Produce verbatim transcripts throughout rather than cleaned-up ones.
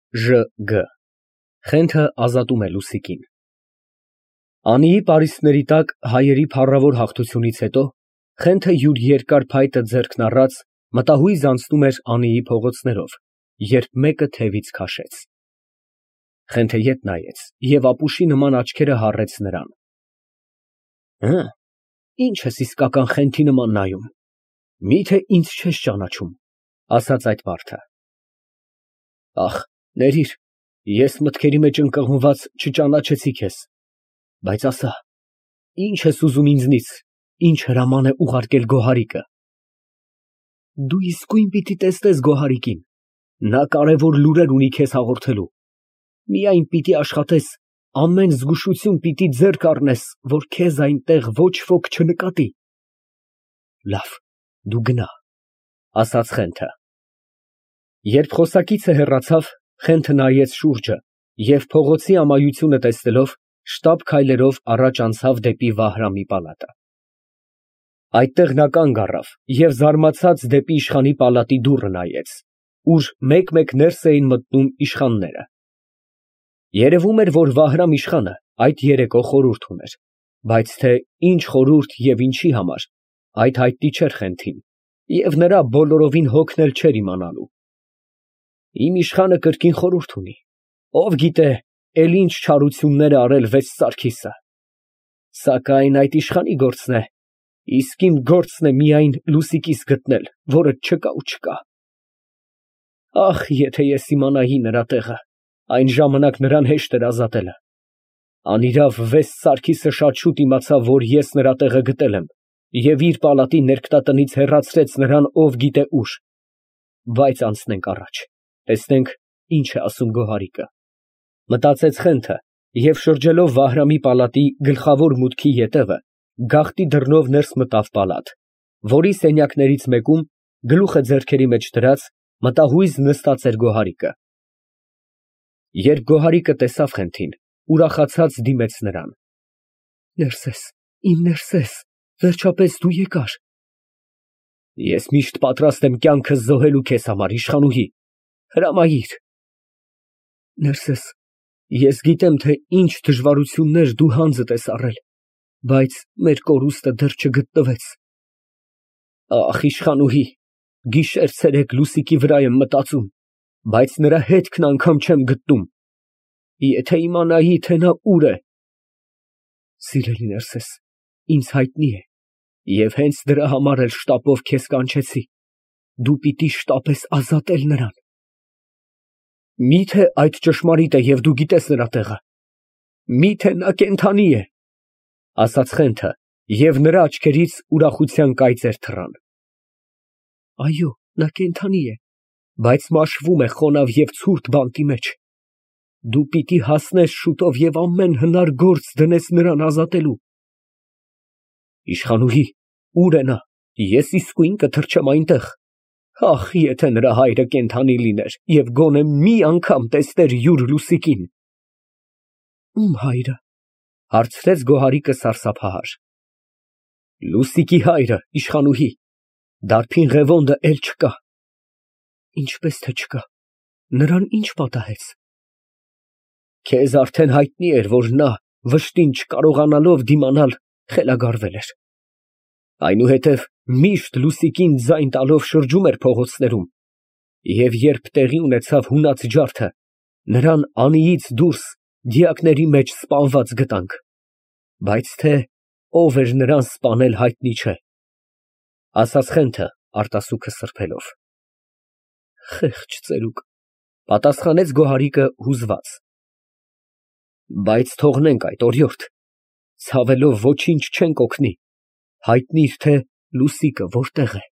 Ժ Գ Խենթը ազատում է Լուսիկին։ Անիի պարիսպների տակ հայերի փառավոր հաղթությունից հետո Խենթը յուր երկար փայտը ձեռքն առած մտահույզ անցնում էր Անիի փողոցներով, երբ մեկը թևից քաշեց։ Խենթը ետ նայեց և ապուշի նման աչքերը հառեց նրան։ Հը, ի՞նչ ես իսկական Խենթի նման նայում, միթե ինձ չես ճանաչում, ասաց այդ մարդը։ Ախ, ներիր, ես մտքերի մեջ ընկղմված չճանաչեցի քեզ, բայց ասա, ի՞նչ ես ուզում ինձնից, ինչ հրաման է ուղարկել Գոհարիկը։ Դու իսկույն պիտի տեսնես Գոհարիկին, նա կարևոր լուրեր ունի քեզ հաղորդելու, միայն պիտի աշխատես, ամեն զգուշություն պիտի ձեռք առնես, որ քեզ այնտեղ ոչ ոք չնկատի։ Լավ, դու գնա, ասաց Խենթը։ Երբ խոսակիցը հեռացավ, Խենթը նայեց շուրջը և փողոցի ամայությունը տեսնելով, շտապ քայլերով առաջ անցավ դեպի Վահրամի պալատը։ Այդտեղ նա կանգ առավ և զարմացած դեպի իշխանի պալատի դուռը նայեց, ուր մեկ֊մեկ ներս էին մտնում իշխանները։ Երևում էր, որ Վահրամ իշխանը այդ երեկո խորհուրդ ուներ, բայց թե ինչ խորհուրդ և ինչի համար, այդ հայտնի չէր Խենթին, և նրա բոլորովին հոգնել չէր իմանալու։ Իմ իշխանը կրկին խորհուրդ ունի, ով գիտե, էլ ինչ չարություններ է արել վեց Սարգիսը, սակայն այդ իշխանի գործն է, իսկ իմ գործն է միայն Լուսիկիս գտնել, որը չկա ու չկա։ Ախ, եթե ես իմանայի նրա տեղը, այն ժամանակ նրան հեշտ էր ազատելը։ Անիրավ վեց Սարգիսը շատ շուտ իմացավ, որ ես նրա տեղը գտել եմ, և իր պալատի ներկտատնից հեռացրեց նրան ով գիտե ուր։ Բայց անցնենք առաջ, տեսնենք ինչ է ասում Գոհարիկը, մտածեց Խենթը և շրջելով Վահրամի պալատի գլխավոր մուտքի ետևը, գաղտի դռնով ներս մտավ պալատ, որի սենյակներից մեկում, գլուխը ձեռքերի մեջ դրած, մտահույզ նստած էր Գոհարիկը։ Երբ Գոհարիկը տեսավ Խենթին, ուրախացած դիմեց նրան։ Ներսես, իմ Ներսես, վերջապես դու եկար։ Ես միշտ պատրաստ եմ կյանքս զոհելու քեզ համար, իշխանուհի, հրամայիր։ Ներսես, ես գիտեմ, թե ինչ դժվարություններ դու հանձդ ես առել, բայց մեր կորուստը դեռ չգտնվեց։ Ախ, իշխանուհի, գիշեր֊ցերեկ Լուսիկի վրա եմ մտածում, բայց նրա հետքն անգամ չեմ գտնում։ Եթե իմանայի, թե նա ուր է։ Սիրելի Ներսես, ինձ հայտնի է, և հենց դրա համար էլ շտապով քեզ կանչեցի, դու պիտի շտապես ազատել նրան։ Մի՞թե այդ ճշմարիտ է և դու գիտես նրա տեղը, մի՞թե նա կենդանի է, ասաց Խենթը, և նրա աչքերից ուրախության կայծեր թռան։ Այո, նա կենդանի է, բայց մաշվում է խոնավ և ցուրտ բանտի մեջ։ Դու պիտի հասնես շուտով և ամեն հնար գործ դնես նրան ազատելու։ Իշխանուհի, ուր է նա, ես իսկույն կթռչեմ այնտեղ։ Ախ, եթե նրա հայրը կենդանի լիներ և գոնե մի անգամ տեսներ յուր Լուսիկին։ Ո՞ւմ հայրը, հարցրեց Գոհարիկը սարսափահար։ Լուսիկի հայրը, իշխանուհի, դարբին Ղևոնդը էլ չկա։ Ինչպես թե չկա, նրան ինչ պատահեց։ Քեզ արդեն հայտնի էր, որ նա, վշտին չկարողանալով դիմանալ, խելագարվել էր։ Այնուհետև միշտ Լուսիկին ձայն տալով շրջում էր փողոցներում, և երբ տեղի ունեցավ հունած ջարդը, նրան Անիից դուրս դիակների մեջ սպանված գտանք, բայց թե ով էր նրան սպանել հայտնի չէ, ասաց Խենթը արտասուքը սրբելով։ Խեղճ ծերուկ, պատասխանեց Գոհարիկը հուզված։ Բայց թողնենք այդ, օրիորդ, ցավելով ոչինչ չենք օգնի, հայտնիր, թե Լուսիկը որտեղ է։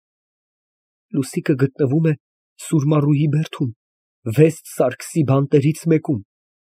Լուսիկը գտնվում է Սուրմառուի բերդում, Վեստ Սարգսի բանտերից մեկում։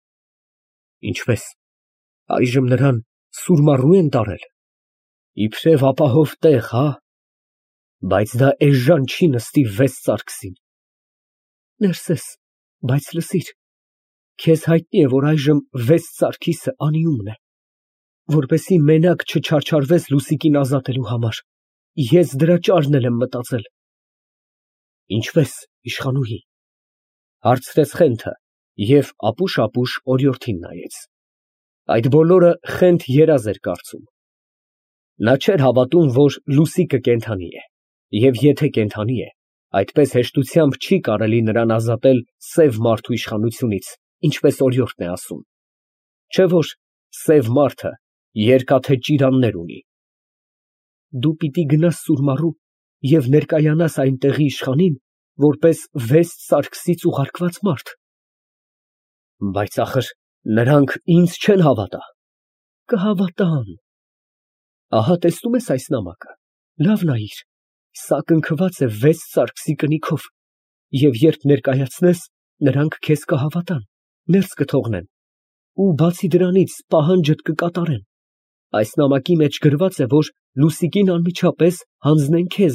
Ինչպես, այժմ նրան Սուրմառու են տարել։ Իբրև ապահով տեղ, հա։ Բայց դա էժան չի նստի Վեստ Սարգսին։ Ներսես, բայց լսիր, քեզ հայտնի է, որ այժմ Վեստ Սարգիսը անիումն է, որպեսզի մենակ չչարչարվես Լուսիկին ազատելու համար, ես դրա ճարն էլ եմ մտածել։ Ինչպես, իշխանուհի։ Հարցրեց Խենթը և ապուշ-ապուշ օրիորդին նայեց։ Այդ բոլորը Խենթ երազ էր կարծում։ Նա չէր հավատում, որ Լուսիկը կենդանի է, և եթե կենդանի է, այդպես հեշտությամբ չի կարելի նրան ազատել սև մարդու իշխանությունից, ինչպես օրիորդն է ասում, չէ՞ որ սև մարդը երկաթե ճիրաններ ունի։ Դու պիտի գնաս Սուրմառու և ներկայանաս այնտեղի իշխանին, որպես վեստ Սարգսից ուղարկված մարդ։ Բայց ախր նրանք ինձ չեն հավատա։ Կհավատան։ Ահա տեսնում ես այս նամակը, լավ նայիր, սա կնքված է վեստ Սարգսի կնիքով, և երբ ներկայացնես, նրանք քեզ կհավատան, ներս կթողնեն, ու բացի դրանից պահանջդ կկատարեն։ Այս նամակի մեջ գրված է, որ Լուսիկին անմիջապես հանձնեն քեզ։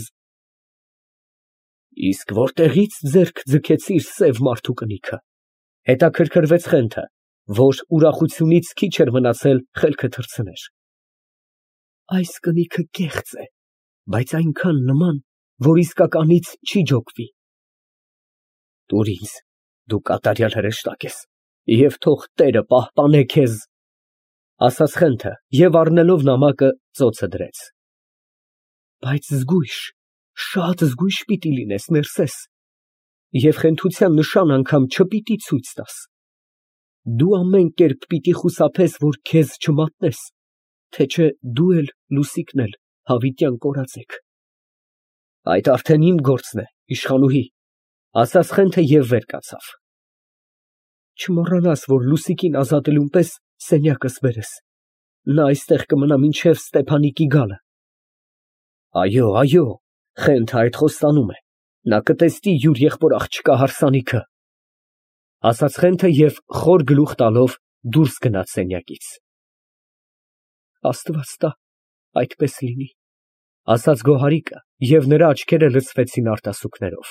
Իսկ որտեղի՞ց ձեռք ձգեցիր սև մարդու կնիքը, հետաքրքրվեց Խենթը, որ ուրախությունից քիչ էր մնացել խելքը թռցներ։ Այս կնիքը կեղծ է, բայց այնքան նման, որ իսկականից չի ջոկվի։ Տուր ինձ, դու կատարյալ հրեշտակ ես, և թող Տերը պահպանե քեզ, ասաց Խենթը և առնելով նամակը ծոցը դրեց։ Բայց զգույշ, շատ զգույշ պիտի լինես, ներսես, և խենթության նշան անգամ չպիտի ցույց տաս։ Դու ամեն կերպ պիտի խուսափես, որ քեզ չմատնես, թե չէ դու էլ, Լուսիկն էլ հավիտյան կորած եք։ Այդ արդեն իմ գործն է, իշխանուհի, ասաց Խենթը և վեր կացավ։ Չմոռանաս, որ Լուսիկին ազատելուն պես սենյակս բերես, նա այստեղ կմնա մինչև Ստեփանիկի գալը։ Այո, այո, Խենթը այդ խոստանում է, նա կտեսնի յուր եղբոր աղջկա հարսանիքը, ասաց Խենթը և խոր գլուխ տալով դուրս գնաց սենյակից։ Աստված տա, այդպես լինի, ասաց Գոհարիկը, և նրա աչքերը լցվեցին արտասուքներով։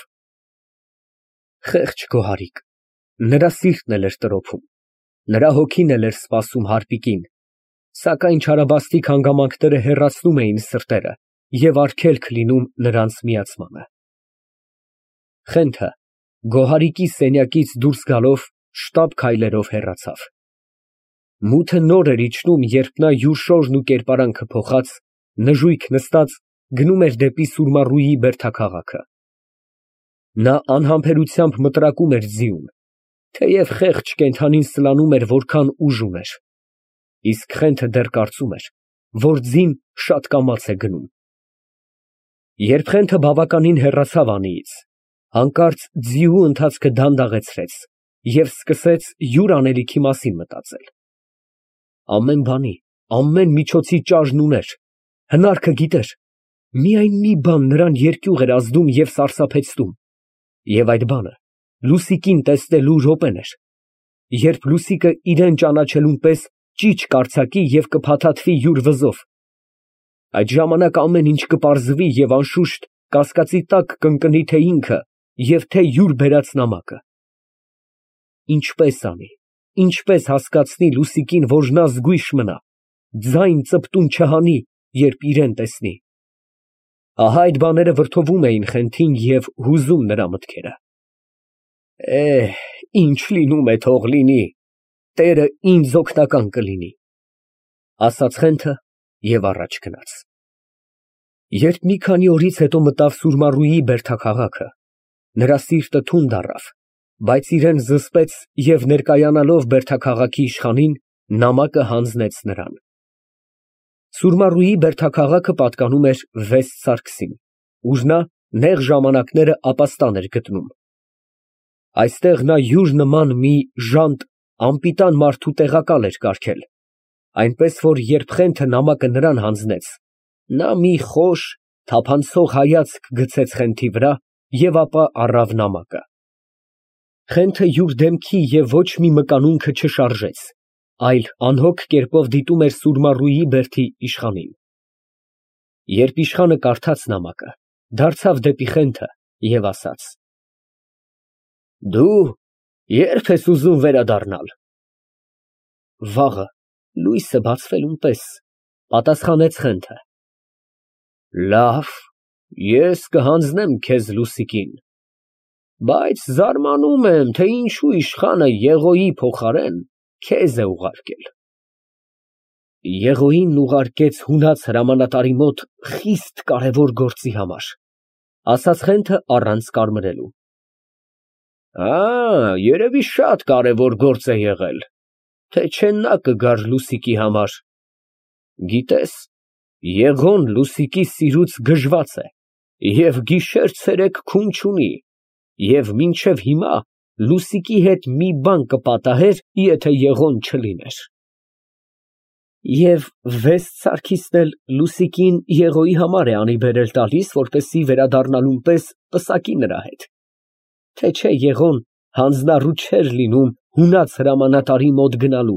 Խեղճ Գոհարիկ, նրա սիրտն էլ էր տրոփում, նրա հոգին էլ էր սպասում հարպիկին, սակայն չարաբաստիկ հանգամանքները հեռացնում էին սրտերը և արգելք լինում նրանց միացմանը։ Խենթը Գոհարիկի սենյակից դուրս գալով շտապ քայլերով հեռացավ։ Մութը նոր էր իջնում, երբ նա յուր շորն ու կերպարանքը փոխած, նժույգ նստած գնում էր դեպի Սուրմառուի բերդաքաղաքը։ Նա անհամբերությամբ մտրակում էր ձիուն, թեև խեղճ կենդանին սլանում էր որքան ուժ ուներ, իսկ Խենթը դեռ կարծում էր, որ ձին շատ կամաց է գնում։ Երբ Խենթը բավականին հեռացավ անիից, հանկարծ ձիու ընթացքը դանդաղեցրեց և սկսեց յուր անելիքի մասին մտածել։ Ամեն բանի, ամեն միջոցի ճարժն ուներ, հնարքը գիտեր, միայն մի բան նրան երկյուղ էր ազդում և սարսափեցնում, և այդ բանը Լուսիկին տեսնելու րոպեն էր, երբ Լուսիկը իրան ճանաչելուն պես ճիչ կարձակի և կփաթաթվի յուր վզով։ Այդ ժամանակ ամեն ինչ կպարզվի և անշուշտ կասկածի տակ կընկնի թե ինքը և թե յուր բերած նամակը։ Ինչպե՞ս անի, ինչպե՞ս հասկացնի Լուսիկին, որ նա զգույշ մնա, ձայն ծպտուն չհանի, երբ իրան տեսնի։ Ահա այդ բաները վրդովում էին Խենթին և հուզում նրա մտքերը։ Էհ, ինչ լինում է, թող լինի, Տերը ինձ օգնական կլինի, ասաց Խենթը և առաջ գնաց։ Երբ մի քանի օրից հետո մտավ Սուրմառուի բերդաքաղաքը, նրա սիրտը թունդ առավ, բայց իրան զսպեց և ներկայանալով բերդաքաղաքի իշխանին, նամակը հանձնեց նրան։ Սուրմառուի բերդաքաղաքը պատկանում էր վեստ Սարգսին, ուր նա նեղ ժամանակները ապաստան էր գտնում։ Այստեղ նա յուր նման մի ժանտ անպիտան մարդու տեղակալ էր կարգել, այնպես որ երբ Խենթը նամակը նրան հանձնեց, նա մի խոշ, թափանցող հայացք գցեց Խենթի վրա և ապա առավ նամակը։ Խենթը յուր դեմքի և ոչ մի մկանունքը չշարժեց, այլ անհոգ կերպով դիտում էր Սուրմառուի բերդի իշխանին։ Երբ իշխանը կարդաց նամակը, դարձավ դեպի Խենթը և ասաց. Դու ե՞րբ ես ուզում վերադառնալ։ Վաղը, լույսը բացվելուն պես, պատասխանեց Խենթը։ Լավ, ես կհանձնեմ քեզ Լուսիկին, Բայց զարմանում եմ, թե ինչու իշխանը Եղոյի փոխարեն քեզ է ուղարկել։ Եղոյին ուղարկեց հունած հրամանատարի մոտ խիստ կարևոր գործի համար, ասաց Խենթը առանց կարմրելու։ Ա, երևի շատ կարևոր գործ է եղել, թե չէ նա կգար Լուսիկի համար։ Գիտես, Եղոն Լուսիկի սիրուց գժված է և գիշեր֊ցերեկ քուն չունի, և մինչև հիմա Լուսիկի հետ մի բան կպատահեր, եթե Եղոն չլիներ։ Եվ վեց ցարքիցն էլ Լուսիկին Եղոյի համար է անիբերել տալիս, որպեսզի վերադառնալուն պես պսակի նրա հետ, թե չէ Եղոն հանձնառու չէր լինում հունած հրամանատարի մոտ գնալու։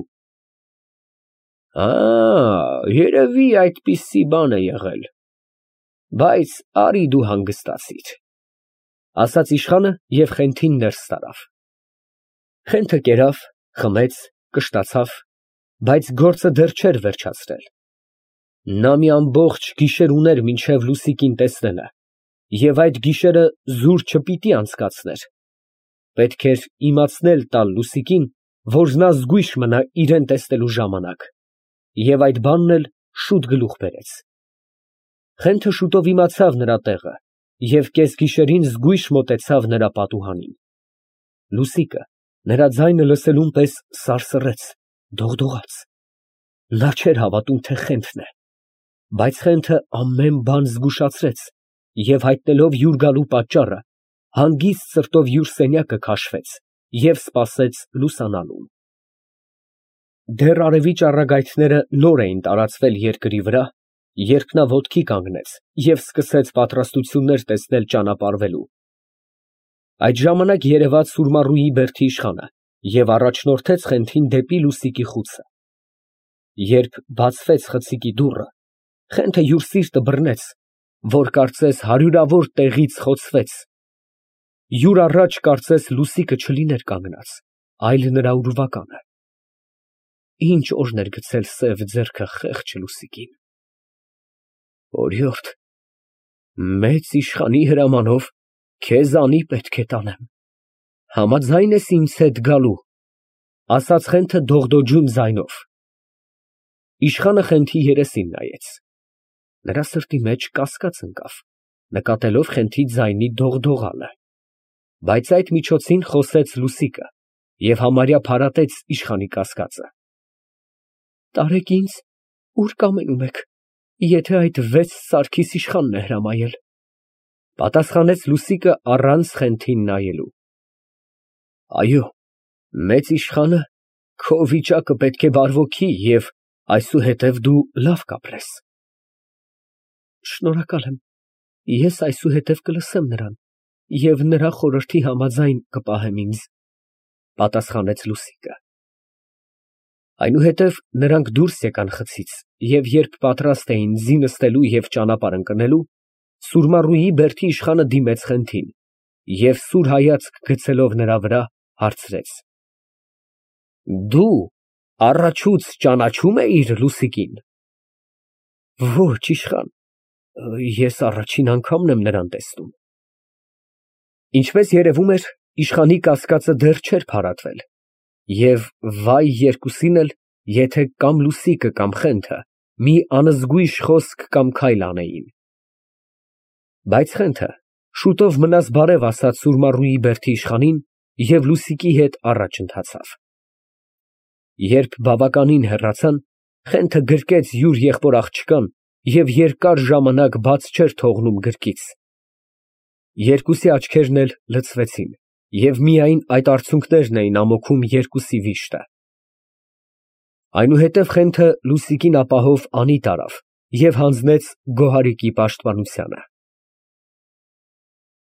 Ա, երևի այդպիսի բան է եղել, բայց արի դու հանգստացիր, ասաց իշխանը և Խենթին ներս տարավ։ Խենթը կերավ, խմեց, կշտացավ, բայց գործը դեռ չէր վերջացրել։ Նա մի ամբողջ գիշեր ուներ մինչև Լուսիկին տեսնելը, և այդ գիշերը զուր չպիտի անցկացներ։ Պետք էր իմացնել տալ Լուսիկին, որ նա զգույշ մնա իրան տեսնելու ժամանակ, և այդ բանն էլ շուտ գլուխ բերեց։ Խենթը շուտով իմացավ նրա տեղը և կեսգիշերին զգույշ մոտեցավ նրա պատուհանին։ Լուսիկը նրա ձայնը լսելուն պես սարսռեց, դողդողաց։ Նա չէր հավատում, թե Խենթն է, բայց Խենթը ամեն բան զգուշացրեց և հայտնելով յուր գալու պատճառը, հանգիստ սրտով յուր սենյակը քաշվեց և սպասեց լուսանալուն։ Դեռ արևի ճառագայթները նոր էին տարածվել երկրի վրա, երբ նա ոտքի կանգնեց և սկսեց պատրաստություններ տեսնել ճանապարհվելու։ Այդ ժամանակ երևաց Սուրմառուի բերդի իշխանը և առաջնորդեց Խենթին դեպի Լուսիկի խուցը։ Երբ բացվեց խցիկի դուռը, Խենթը յուր սիրտը բռնեց, որ կարծես հարյուրավոր տեղից խոցվեց։ Յուր առաջ կարծես Լուսիկը չլիներ կանգնած, այլ նրա ուրվականը։ Ինչ օրհն էր գցել սև ձեռքը խեղճ Լուսիկին։ Օրիորդ, մեծ իշխանի հրամանով քեզ անի պետք է տանեմ, համաձա՞յն ես ինձ հետ գալու, ասաց Խենթը դողդոջուն ձայնով։ Իշխանը Խենթի երեսին նայեց։ Նրա սրտի մեջ կասկած ընկավ, նկատելով Խենթի ձայնի դողդողալը, բայց այդ միջոցին խոսեց Լուսիկը և համարյա փարատեց իշխանի կասկածը։ Տարեք ինձ, ուր կամենում եք, եթե այդ վեց սարքիս իշխանն է հրամայել, պատասխանեց Լուսիկը առանց Խենթին նայելու։ Այո, մեծ իշխանը քո վիճակը պետք է բարվոքի և այսուհետև դու լավ կապրես։ Շնորհակալ եմ, ես այսուհետև կլսեմ նրան և նրա խորհրդի համաձայն կպահեմ ինձ, պատասխանեց Լուսիկը։ Այնուհետև նրանք դուրս եկան խցից և երբ պատրաստ էին ձի նստելու և ճանապարհ ընկնելու, Սուրմառուի բերդի իշխանը դիմեց Խենթին և սուր հայացք գցելով նրա վրա, հարցրեց. Դու առաջուց ճանաչո՞ւմ էիր Լուսիկին։ Ոչ, իշխան, ես առաջին անգամն եմ նրան տեսնում։ Ինչպես երևում էր, իշխանի կասկածը դեռ չէր փարատվել, և վայ երկուսին էլ, եթե կամ Լուսիկը կամ Խենթը մի անզգույշ խոսք կամ քայլ անեին։ Բայց Խենթը շուտով մնաս բարև ասաց Սուրմառուի բերդի իշխանին և Լուսիկի հետ առաջ ընթացավ։ Երբ բավականին հեռացան, Խենթը գրկեց յուր եղբոր աղջկան և երկար ժամանակ բաց չէր թողնում գրկից։ Երկուսի աչքերն էլ լցվեցին, և միայն այդ արցունքներն էին ամոքում երկուսի վիշտը։ Այնուհետև Խենթը Լուսիկին ապահով անի տարավ և հանձնեց Գոհարիկի պաշտպանությանը։